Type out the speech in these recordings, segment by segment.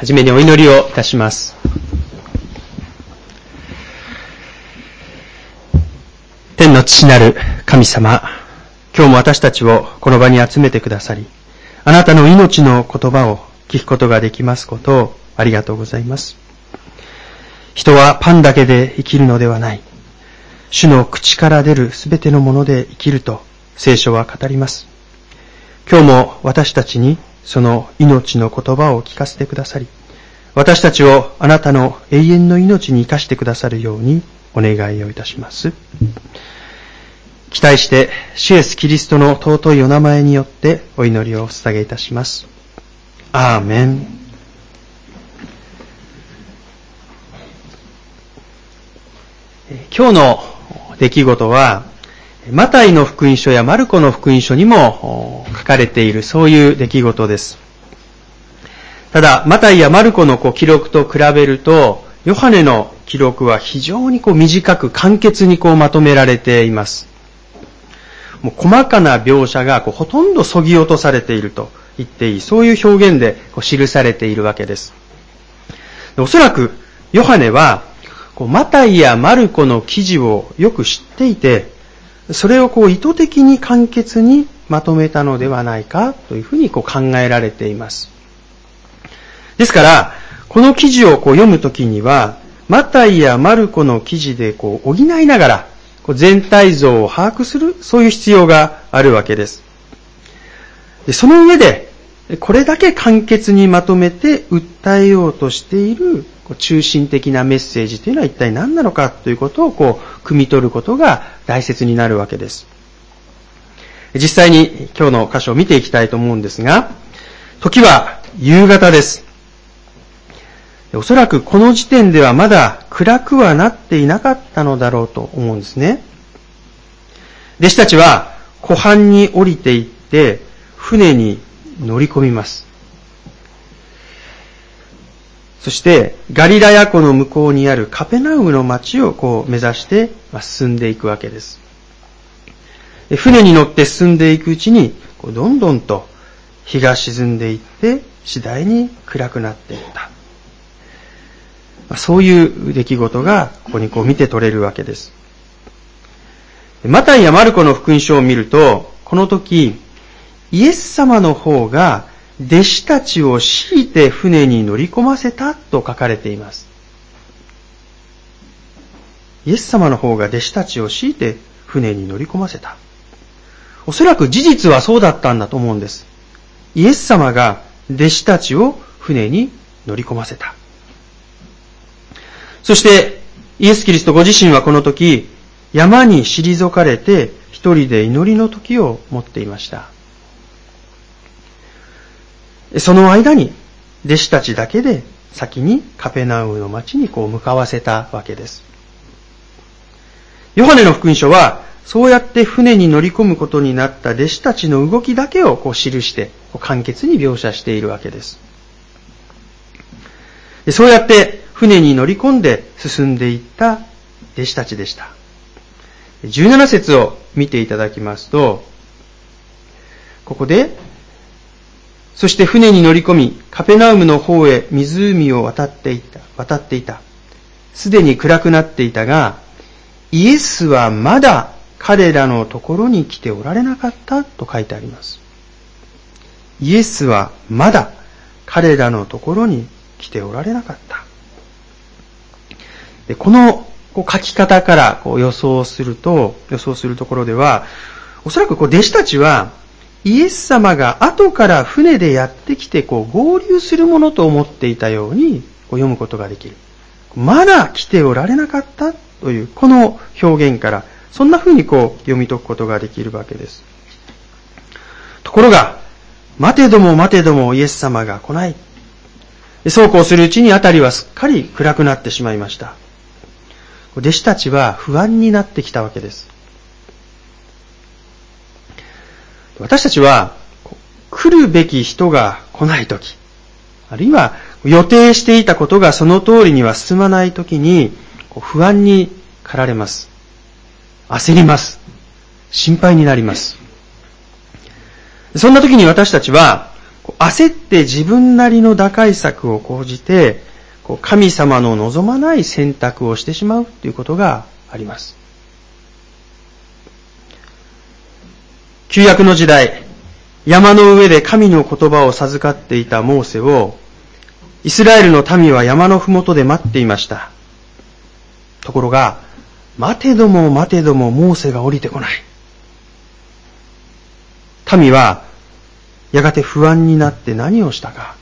はじめにお祈りをいたします。天の父なる神様、今日も私たちをこの場に集めてくださり、あなたの命の言葉を聞くことができますことをありがとうございます。人はパンだけで生きるのではない。主の口から出るすべてのもので生きると聖書は語ります。今日も私たちにその命の言葉を聞かせてくださり、私たちをあなたの永遠の命に生かしてくださるようにお願いをいたします。期待して主イエスキリストの尊いお名前によってお祈りをお捧げいたします。アーメン。今日の出来事はマタイの福音書やマルコの福音書にも書かれているそういう出来事です。ただマタイやマルコの記録と比べるとヨハネの記録は非常に短く簡潔にまとめられています。もう細かな描写がほとんど削ぎ落とされていると言っていい、そういう表現で記されているわけです。おそらくヨハネはマタイやマルコの記事をよく知っていて、それを意図的に簡潔にまとめたのではないかというふうに考えられています。ですから、この記事を読むときには、マタイやマルコの記事で補いながら、全体像を把握する、そういう必要があるわけです。その上で、これだけ簡潔にまとめて訴えようとしている中心的なメッセージというのは一体何なのかということを汲み取ることが大切になるわけです。実際に今日の箇所を見ていきたいと思うんですが、時は夕方です。おそらくこの時点ではまだ暗くはなっていなかったのだろうと思うんですね。弟子たちは湖畔に降りて行って船に乗り込みます。そしてガリラヤ湖の向こうにあるカペナウムの町を目指して進んでいくわけです。船に乗って進んでいくうちにどんどんと日が沈んでいって次第に暗くなっていった。そういう出来事がここに見て取れるわけです。マタイやマルコの福音書を見ると、この時イエス様の方が弟子たちを強いて船に乗り込ませたと書かれています。イエス様の方が弟子たちを強いて船に乗り込ませた。おそらく事実はそうだったんだと思うんです。イエス様が弟子たちを船に乗り込ませた。そしてイエス・キリストご自身はこの時山に退かれて一人で祈りの時を持っていました。その間に弟子たちだけで先にカペナウムの町に向かわせたわけです。ヨハネの福音書はそうやって船に乗り込むことになった弟子たちの動きだけを記して簡潔に描写しているわけです。そうやって船に乗り込んで進んでいった弟子たちでした。17節を見ていただきますと、ここで、そして船に乗り込み、カペナウムの方へ湖を渡っていた。すでに暗くなっていたが、イエスはまだ彼らのところに来ておられなかったと書いてあります。イエスはまだ彼らのところに来ておられなかった。でこの書き方から予想するところでは、おそらく弟子たちはイエス様が後から船でやってきて合流するものと思っていたように読むことができる。まだ来ておられなかったというこの表現からそんな風に読み解くことができるわけです。ところが、待てどもイエス様が来ない。そうこうするうちに辺りはすっかり暗くなってしまいました。弟子たちは不安になってきたわけです。私たちは来るべき人が来ないとき、あるいは予定していたことがその通りには進まないときに不安に駆られます。焦ります。心配になります。そんな時に私たちは焦って自分なりの打開策を講じて、神様の望まない選択をしてしまうということがあります。旧約の時代、山の上で神の言葉を授かっていたモーセを、イスラエルの民は山のふもとで待っていました。ところが、待てども待てどもモーセが降りてこない。民は、やがて不安になって何をしたか。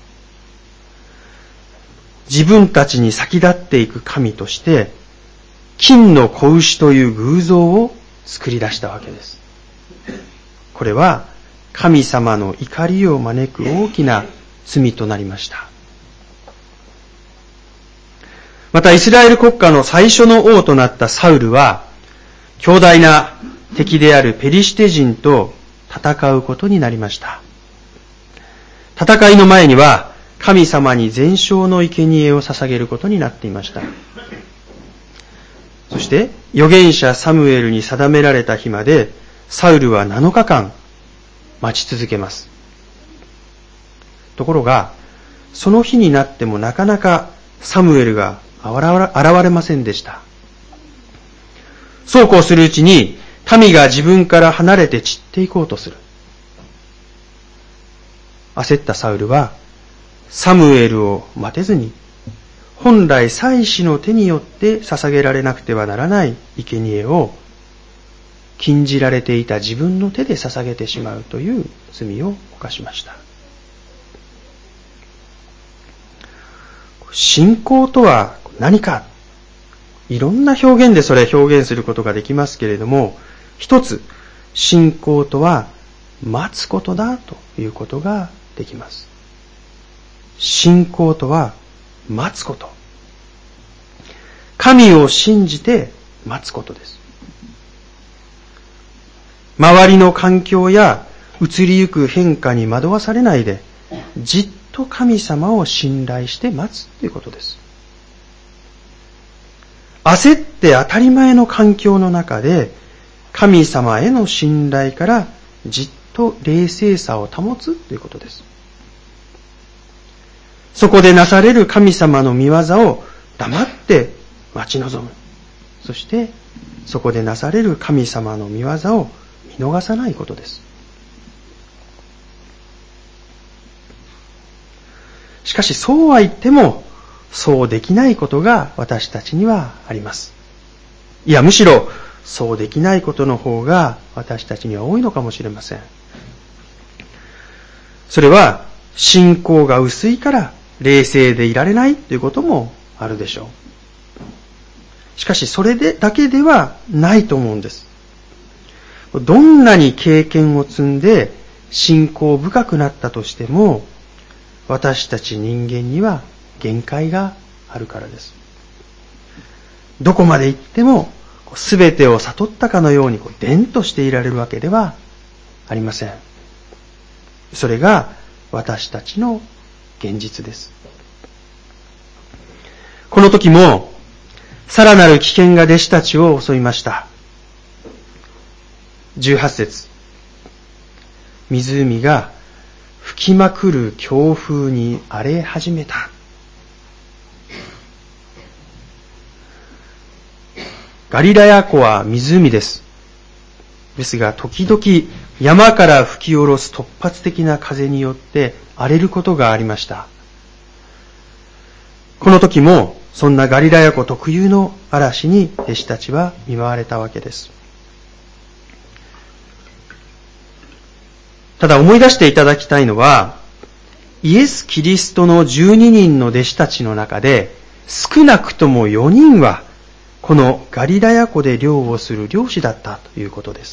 自分たちに先立っていく神として、金の子牛という偶像を作り出したわけです。これは、神様の怒りを招く大きな罪となりました。またイスラエル国家の最初の王となったサウルは、強大な敵であるペリシテ人と戦うことになりました。戦いの前には、神様に全焼の生贄を捧げることになっていました。そして、預言者サムエルに定められた日まで、サウルは7日間待ち続けます。ところが、その日になってもなかなかサムエルが現れませんでした。そうこうするうちに、民が自分から離れて散っていこうとする。焦ったサウルは、サムエルを待てずに、本来祭司の手によって捧げられなくてはならない生贄を、禁じられていた自分の手で捧げてしまうという罪を犯しました。信仰とは何か、いろんな表現でそれ表現することができますけれども、一つ、信仰とは待つことだということができます。信仰とは待つこと。神を信じて待つことです。周りの環境や移りゆく変化に惑わされないで、じっと神様を信頼して待つということです。焦って当たり前の環境の中で、神様への信頼からじっと冷静さを保つということです。そこでなされる神様の御業を黙って待ち望む。そして、そこでなされる神様の御業を見逃さないことです。しかしそうは言っても、そうできないことが私たちにはあります。いや、むしろそうできないことの方が私たちには多いのかもしれません。それは信仰が薄いから冷静でいられないということもあるでしょう。しかしそれだけではないと思うんです。どんなに経験を積んで信仰深くなったとしても、私たち人間には限界があるからです。どこまで行っても全てを悟ったかのように伝としていられるわけではありません。それが私たちの現実です。この時もさらなる危険が弟子たちを襲いました。18節、湖が吹きまくる強風に荒れ始めた。ガリラヤ湖は湖です。ですが時々山から吹き下ろす突発的な風によって荒れることがありました。この時もそんなガリラヤ湖特有の嵐に弟子たちは見舞われたわけです。ただ思い出していただきたいのは、イエス・キリストの12人の弟子たちの中で少なくとも4人はこのガリラヤ湖で漁をする漁師だったということです。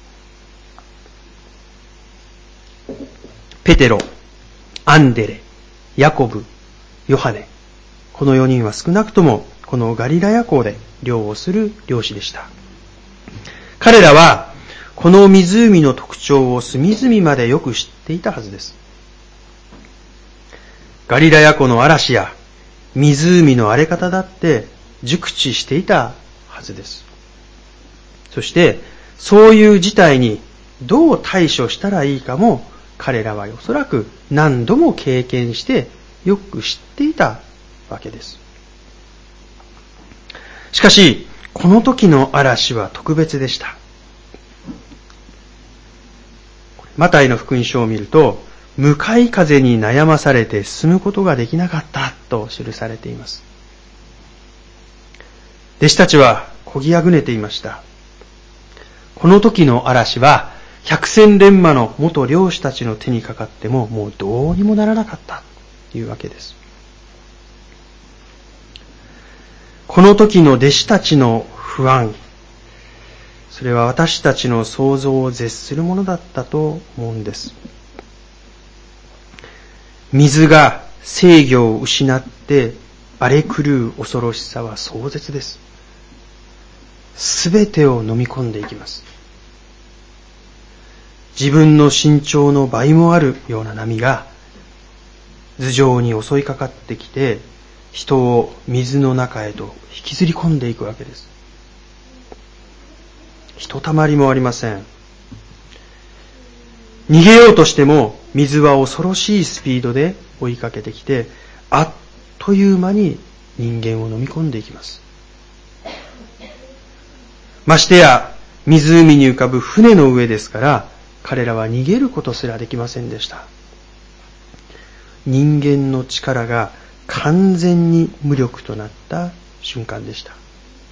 ペテロ、アンデレ、ヤコブ、ヨハネ。この4人は少なくともこのガリラヤ湖で漁をする漁師でした。彼らはこの湖の特徴を隅々までよく知っていたはずです。ガリラヤ湖の嵐や湖の荒れ方だって熟知していたはずです。そしてそういう事態にどう対処したらいいかも彼らはおそらく何度も経験してよく知っていたわけです。しかし、この時の嵐は特別でした。マタイの福音書を見ると、向かい風に悩まされて進むことができなかったと記されています。弟子たちはこぎあぐねていました。この時の嵐は百戦錬磨の元漁師たちの手にかかってももうどうにもならなかったというわけです。この時の弟子たちの不安、それは私たちの想像を絶するものだったと思うんです。水が制御を失って荒れ狂う恐ろしさは壮絶です。すべてを飲み込んでいきます。自分の身長の倍もあるような波が頭上に襲いかかってきて、人を水の中へと引きずり込んでいくわけです。ひとたまりもありません。逃げようとしても水は恐ろしいスピードで追いかけてきて、あっという間に人間を飲み込んでいきます。ましてや湖に浮かぶ船の上ですから、彼らは逃げることすらできませんでした。人間の力が完全に無力となった瞬間でした。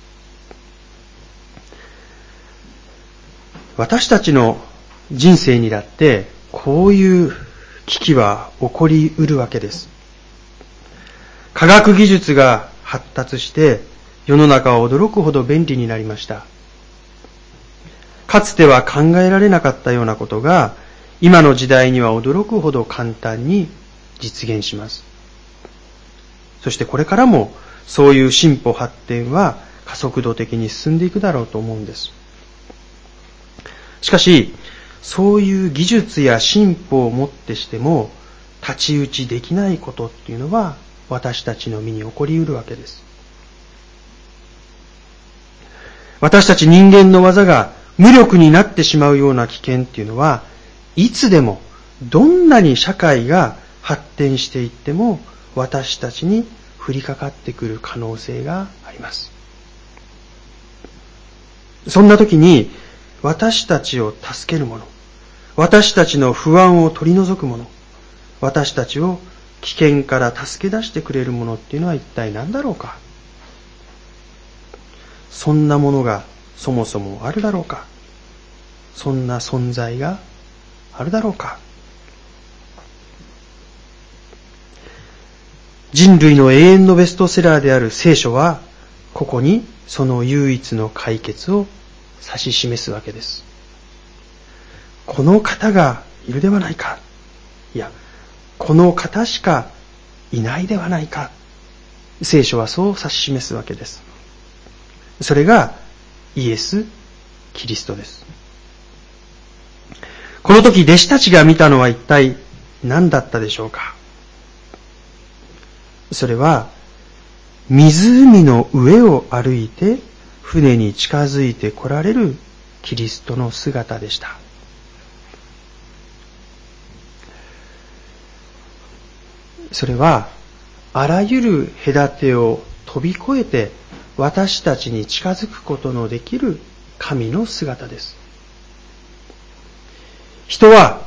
私たちの人生にだってこういう危機は起こりうるわけです。科学技術が発達して世の中は驚くほど便利になりました。かつては考えられなかったようなことが今の時代には驚くほど簡単に実現します。そしてこれからもそういう進歩発展は加速度的に進んでいくだろうと思うんです。しかし、そういう技術や進歩をもってしても太刀打ちできないことっていうのは私たちの身に起こりうるわけです。私たち人間の技が無力になってしまうような危険っていうのはいつでもどんなに社会が発展していっても私たちに降りかかってくる可能性があります。そんな時に私たちを助けるもの、私たちの不安を取り除くもの、私たちを危険から助け出してくれるものっていうのは一体何だろうか。そんなものがそもそもあるだろうか。そんな存在があるだろうか。人類の永遠のベストセラーである聖書は、ここにその唯一の解決を指し示すわけです。この方がいるではないか。いや、この方しかいないではないか。聖書はそう指し示すわけです。それがイエス・キリストです。この時弟子たちが見たのは一体何だったでしょうか。それは湖の上を歩いて船に近づいて来られるキリストの姿でした。それはあらゆる隔てを飛び越えて私たちに近づくことのできる神の姿です。人は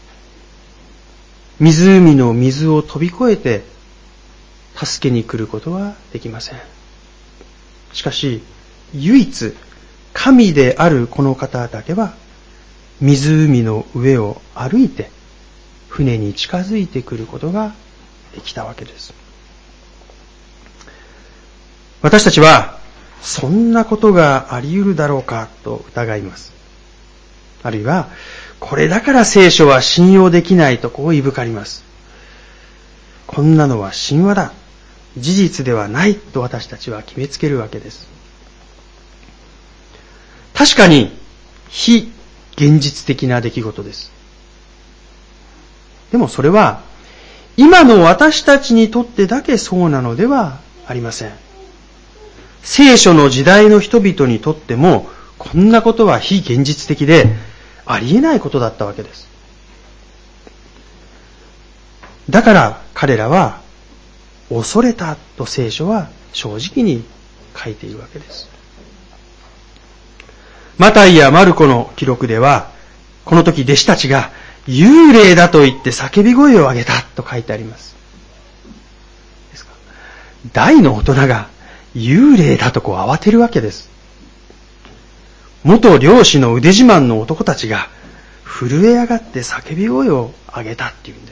湖の水を飛び越えて助けに来ることはできません。しかし唯一神であるこの方だけは湖の上を歩いて船に近づいてくることができたわけです。私たちはそんなことがあり得るだろうかと疑います。あるいはこれだから聖書は信用できないとこういぶかります。こんなのは神話だ、事実ではないと私たちは決めつけるわけです。確かに非現実的な出来事です。でもそれは今の私たちにとってだけそうなのではありません。聖書の時代の人々にとってもこんなことは非現実的でありえないことだったわけです。 だから彼らは恐れたと聖書は正直に書いているわけです。マタイやマルコの記録では、この時弟子たちが幽霊だと言って叫び声を上げたと書いてあります。ですか、大の大人が幽霊だと慌てるわけです。元漁師の腕自慢の男たちが震え上がって叫び声を上げたっていうんです。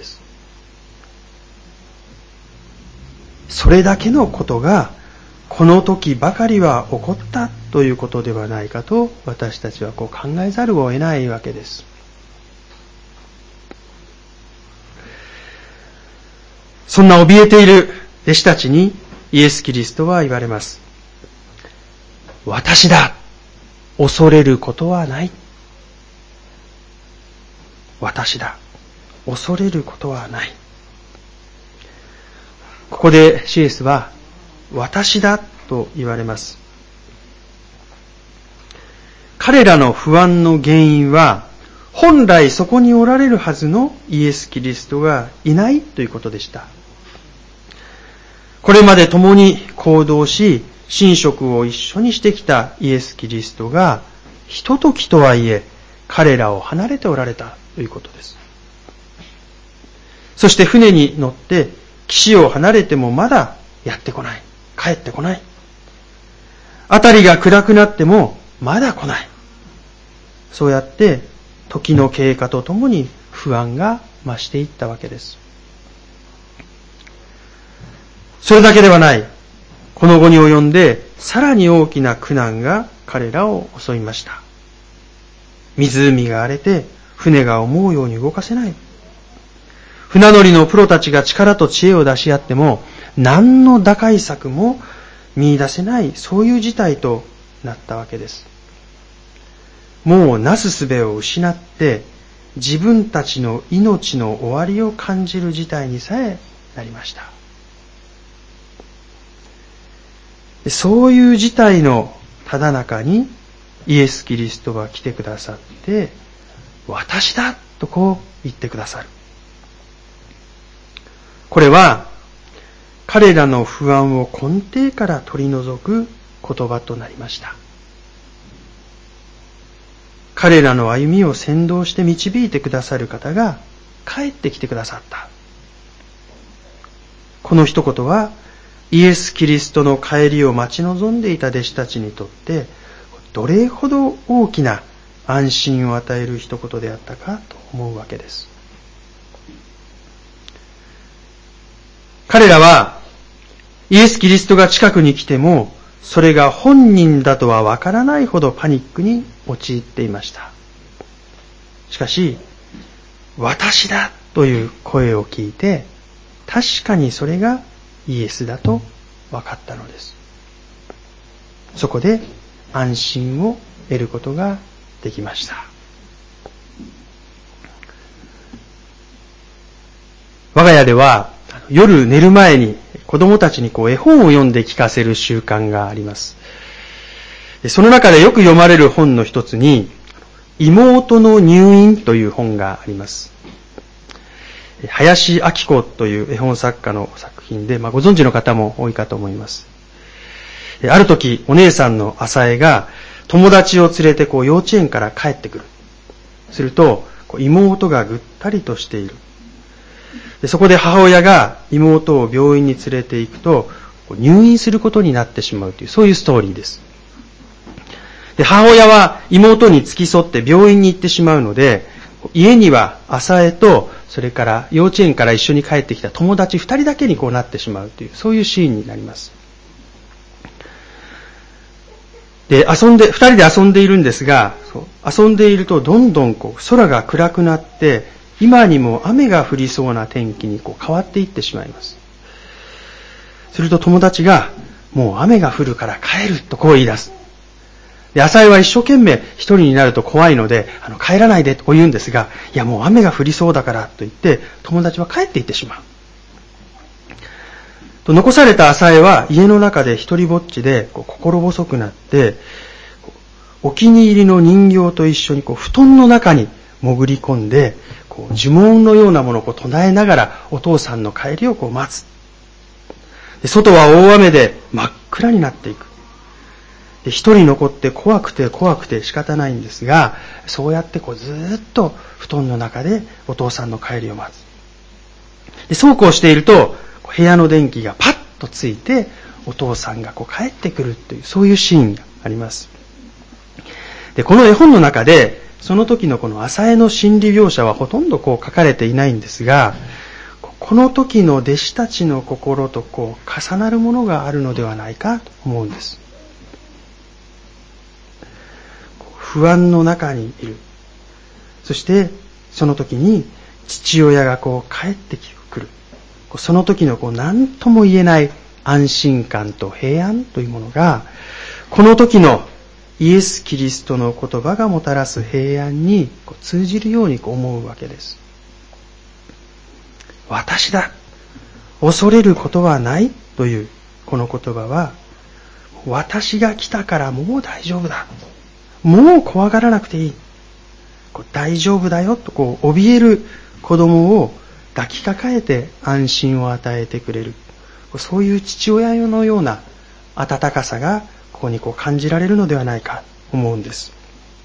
それだけのことがこの時ばかりは起こったということではないかと私たちは考えざるを得ないわけです。そんな怯えている弟子たちにイエス・キリストは言われます。私だ。恐れることはない。私だ。恐れることはない。ここでシエスは私だと言われます。彼らの不安の原因は本来そこにおられるはずのイエス・キリストがいないということでした。これまで共に行動し寝食を一緒にしてきたイエス・キリストがひとときとはいえ彼らを離れておられたということです。そして船に乗って岸を離れてもまだやってこない。帰ってこない。辺りが暗くなってもまだ来ない。そうやって時の経過とともに不安が増していったわけです。それだけではない。この後に及んでさらに大きな苦難が彼らを襲いました。湖が荒れて船が思うように動かせない。船乗りのプロたちが力と知恵を出し合っても何の打開策も見出せない、そういう事態となったわけです。もうなすすべを失って自分たちの命の終わりを感じる事態にさえなりました。そういう事態のただ中にイエス・キリストが来てくださって、私だとこう言ってくださる。これは彼らの不安を根底から取り除く言葉となりました。彼らの歩みを先導して導いてくださる方が帰ってきてくださった。この一言はイエス・キリストの帰りを待ち望んでいた弟子たちにとってどれほど大きな安心を与える一言であったかと思うわけです。彼らはイエス・キリストが近くに来てもそれが本人だとはわからないほどパニックに陥っていました。しかし私だという声を聞いて確かにそれがイエスだと分かったのです。そこで安心を得ることができました。我が家では夜寝る前に子供たちに絵本を読んで聞かせる習慣があります。その中でよく読まれる本の一つに妹の入院という本があります。林明子という絵本作家の作品で、ご存知の方も多いかと思います。ある時お姉さんの浅江が友達を連れて幼稚園から帰ってくる。すると妹がぐったりとしている。そこで母親が妹を病院に連れて行くと入院することになってしまうという、そういうストーリーです。で、母親は妹に付き添って病院に行ってしまうので、家には浅江とそれから幼稚園から一緒に帰ってきた友達2人だけになってしまうという、そういうシーンになります。で、2人で遊んでいるんですが、遊んでいるとどんどん空が暗くなって今にも雨が降りそうな天気に変わっていってしまいます。すると友達がもう雨が降るから帰ると言い出す。で、浅江は一生懸命一人になると怖いので帰らないでと言うんですが、いやもう雨が降りそうだからと言って友達は帰っていってしまう。残された浅江は家の中で一人ぼっちで心細くなって、お気に入りの人形と一緒に布団の中に潜り込んで呪文のようなものを唱えながらお父さんの帰りを待つ。で、外は大雨で真っ暗になっていく。で、一人残って怖くて仕方ないんですが、そうやってずーっと布団の中でお父さんの帰りを待つ。で、そうこうしていると、部屋の電気がパッとついて、お父さんが帰ってくるという、そういうシーンがあります。で、この絵本の中で、その時のこの朝江の心理描写はほとんど書かれていないんですが、この時の弟子たちの心と重なるものがあるのではないかと思うんです。不安の中にいる。そしてその時に父親が帰ってくる。その時の何とも言えない安心感と平安というものが、この時のイエス・キリストの言葉がもたらす平安に通じるように思うわけです。私だ。恐れることはないというこの言葉は、私が来たからもう大丈夫だ。もう怖がらなくていい。大丈夫だよと怯える子供を抱きかかえて安心を与えてくれる。そういう父親のような温かさがここに感じられるのではないかと思うんです。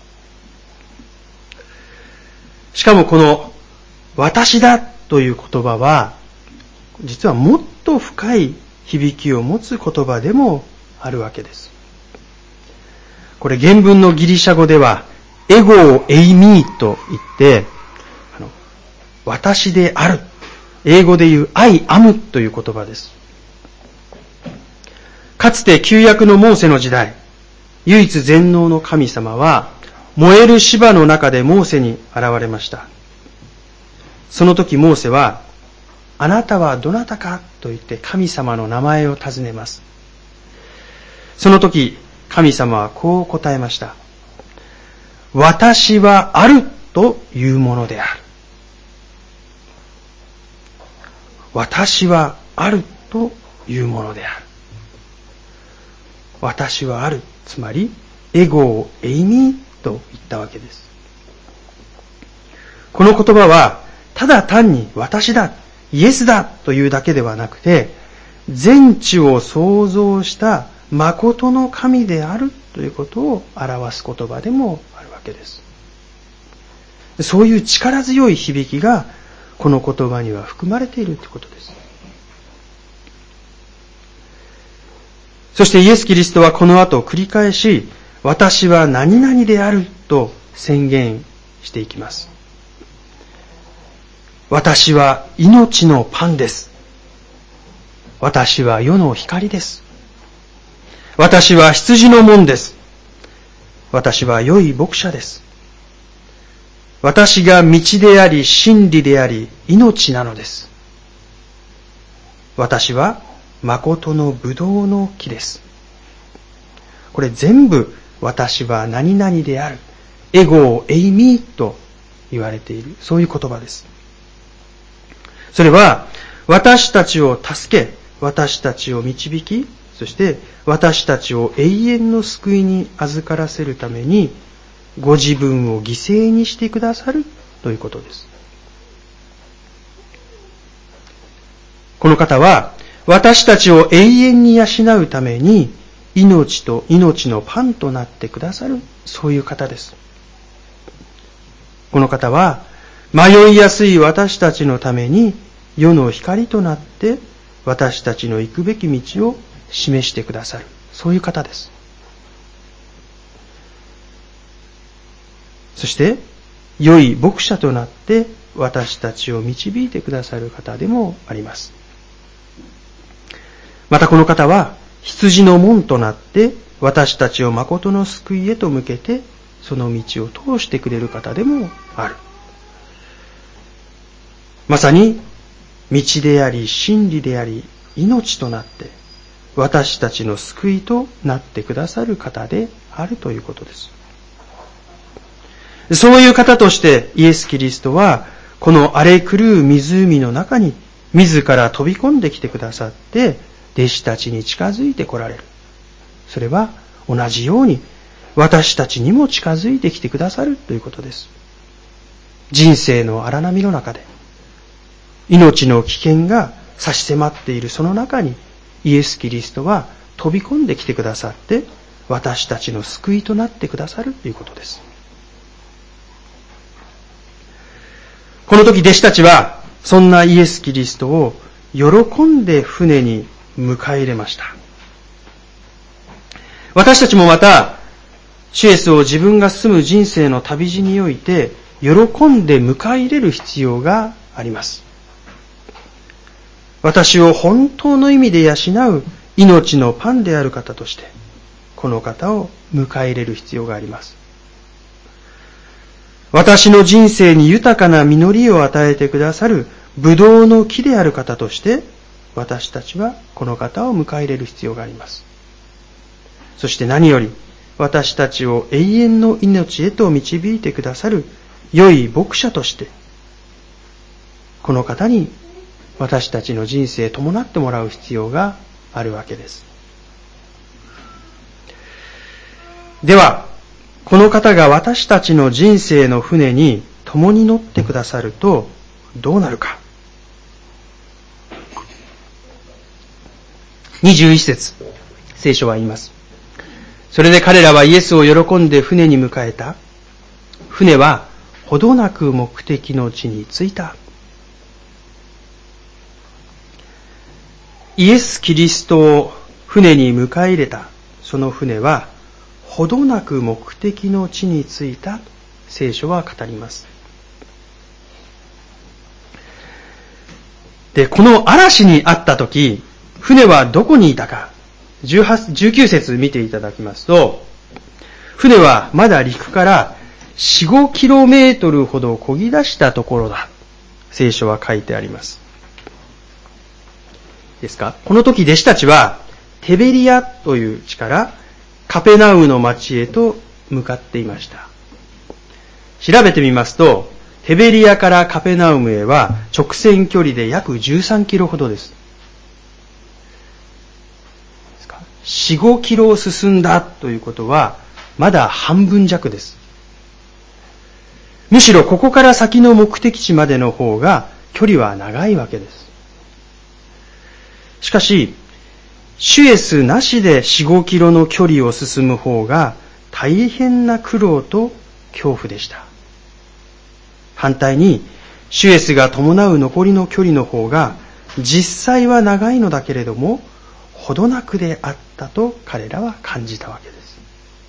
しかもこの私だという言葉は、実はもっと深い響きを持つ言葉でもあるわけです。これ原文のギリシャ語ではエゴーエイミーと言って、私である。英語で言う I am という言葉です。かつて旧約のモーセの時代、唯一全能の神様は燃える芝の中でモーセに現れました。その時モーセは、あなたはどなたかと言って神様の名前を尋ねます。その時神様はこう答えました。私はあるというものである。私はあるというものである。私はある。つまり、エゴーエイミーと言ったわけです。この言葉は、ただ単に私だ、イエスだというだけではなくて、全地を創造した誠の神であるということを表す言葉でもあるわけです。そういう力強い響きがこの言葉には含まれているということです。そしてイエス・キリストはこの後繰り返し、私は何々であると宣言していきます。私は命のパンです。私は世の光です。私は羊の門です。私は良い牧者です。私が道であり真理であり命なのです。私は誠のブドウの木です。これ全部私は何々である。エゴーエイミーと言われている。そういう言葉です。それは私たちを助け、私たちを導き、そして私たちを永遠の救いに預からせるためにご自分を犠牲にしてくださるということです。この方は私たちを永遠に養うために命と命のパンとなってくださる、そういう方です。この方は迷いやすい私たちのために世の光となって私たちの行くべき道を示してくださる、そういう方です。そして良い牧者となって私たちを導いてくださる方でもあります。またこの方は羊の門となって私たちを誠の救いへと向けてその道を通してくれる方でもある。まさに道であり真理であり命となって私たちの救いとなってくださる方であるということです。そういう方としてイエス・キリストはこの荒れ狂う湖の中に自ら飛び込んできてくださって弟子たちに近づいて来られる。それは同じように私たちにも近づいてきてくださるということです。 人生の荒波の中で、命の危険が差し迫っているその中に、イエス・キリストは飛び込んできてくださって、私たちの救いとなってくださるということです。この時弟子たちは、そんなイエス・キリストを喜んで船に迎え入れました。私たちもまた、主イエスを自分が住む人生の旅路において、喜んで迎え入れる必要があります。私を本当の意味で養う命のパンである方として、この方を迎え入れる必要があります。私の人生に豊かな実りを与えてくださるブドウの木である方として、私たちはこの方を迎え入れる必要があります。そして何より、私たちを永遠の命へと導いてくださる良い牧者として、この方に私たちの人生を伴ってもらう必要があるわけです。では、この方が私たちの人生の船に共に乗ってくださるとどうなるか。21節、聖書は言います。それで彼らはイエスを喜んで船に迎えた。船はほどなく目的の地に着いた。イエス・キリストを船に迎え入れたその船はほどなく目的の地に着いた、聖書は語ります。で、この嵐にあったとき、船はどこにいたか、19節見ていただきますと、船はまだ陸から4、5キロメートルほど漕ぎ出したところだ。聖書は書いてあります。ですか？この時弟子たちはテベリアという地からカペナウムの町へと向かっていました。調べてみますと、テベリアからカペナウムへは直線距離で約13キロほどです。4、5キロを進んだということは、まだ半分弱です。むしろここから先の目的地までの方が距離は長いわけです。しかし、主イエスなしで4、5キロの距離を進む方が大変な苦労と恐怖でした。反対に、主イエスが伴う残りの距離の方が実際は長いのだけれども、ほどなくであったと彼らは感じたわけです。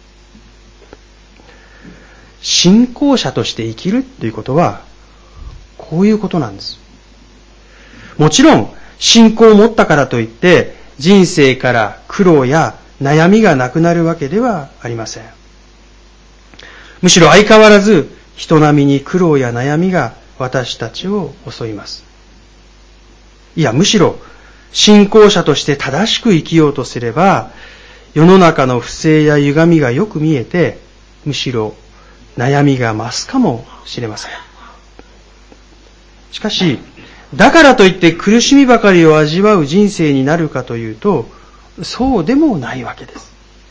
信仰者として生きるということは、こういうことなんです。もちろん、信仰を持ったからといって、人生から苦労や悩みがなくなるわけではありません。むしろ相変わらず、人並みに苦労や悩みが私たちを襲います。いや、むしろ、信仰者として正しく生きようとすれば、世の中の不正や歪みがよく見えて、むしろ悩みが増すかもしれません。しかし、だからといって苦しみばかりを味わう人生になるかというと、そうでもないわけです。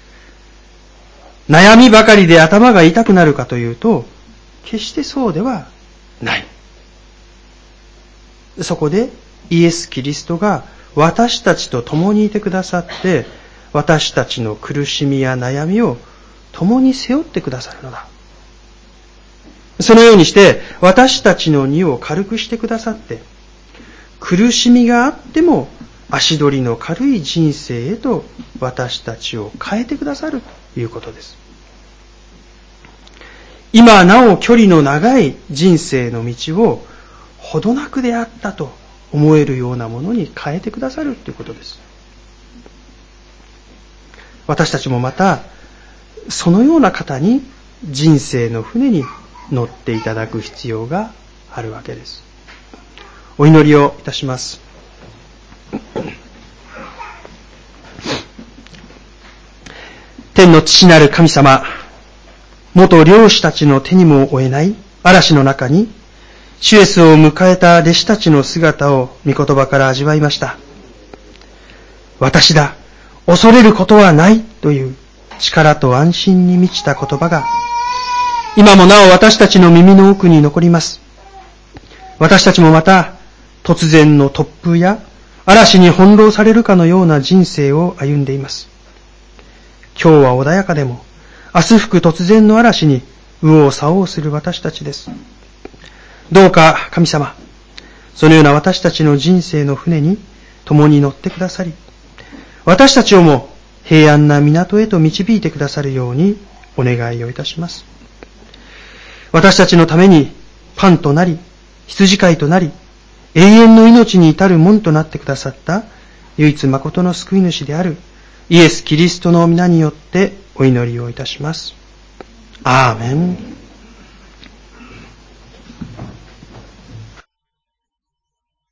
悩みばかりで頭が痛くなるかというと、決してそうではない。そこでイエス・キリストが私たちと共にいてくださって、私たちの苦しみや悩みを共に背負ってくださるのだ。そのようにして私たちの荷を軽くしてくださって、苦しみがあっても足取りの軽い人生へと私たちを変えてくださるということです。今なお距離の長い人生の道をほどなくであったと思えるようなものに変えてくださるということです。私たちもまたそのような方に人生の船に乗っていただく必要があるわけです。お祈りをいたします。天の父なる神様、元漁師たちの手にも負えない嵐の中に主イエスを迎えた弟子たちの姿を御言葉から味わいました。私だ、恐れることはないという力と安心に満ちた言葉が今もなお私たちの耳の奥に残ります。 私たちもまた突然の突風や嵐に翻弄されるかのような人生を歩んでいます。今日は穏やかでも、明日吹く突然の嵐に右往左往する私たちです。どうか神様、そのような私たちの人生の船に共に乗ってくださり、私たちをも平安な港へと導いてくださるようにお願いをいたします。私たちのためにパンとなり、羊飼いとなり、永遠の命に至る門となってくださった唯一誠の救い主であるイエス・キリストの皆によってお祈りをいたします。アーメン。